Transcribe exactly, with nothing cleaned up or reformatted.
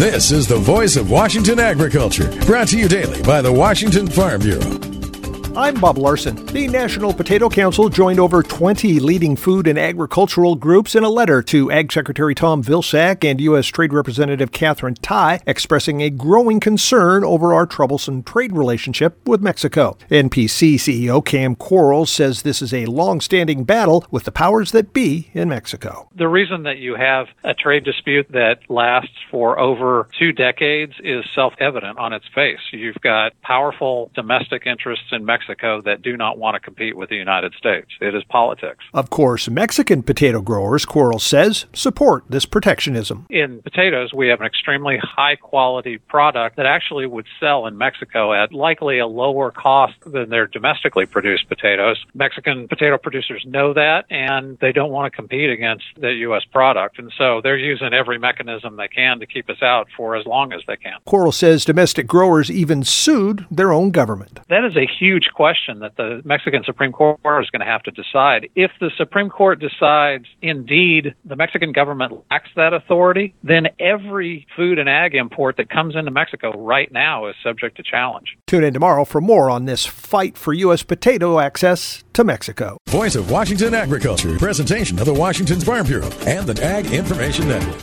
This is the voice of Washington agriculture, brought to you daily by the Washington Farm Bureau. I'm Bob Larson. The National Potato Council joined over twenty leading food and agricultural groups in a letter to Ag Secretary Tom Vilsack and U S. Trade Representative Katherine Tai, expressing a growing concern over our troublesome trade relationship with Mexico. N P C C E O Cam Quarles says this is a long-standing battle with the powers that be in Mexico. The reason that you have a trade dispute that lasts for over two decades is self-evident on its face. You've got powerful domestic interests in Mexico Mexico that do not want to compete with the United States. It is politics. Of course, Mexican potato growers, Quarles says, support this protectionism. In potatoes, we have an extremely high-quality product that actually would sell in Mexico at likely a lower cost than their domestically produced potatoes. Mexican potato producers know that, and they don't want to compete against the U S product. And so they're using every mechanism they can to keep us out for as long as they can. Quarles says domestic growers even sued their own government. That is a huge question that the Mexican Supreme Court is going to have to decide. If the Supreme Court decides, indeed, the Mexican government lacks that authority, then every food and ag import that comes into Mexico right now is subject to challenge. Tune in tomorrow for more on this fight for U S potato access to Mexico. Voice of Washington Agriculture, presentation of the Washington Farm Bureau and the Ag Information Network.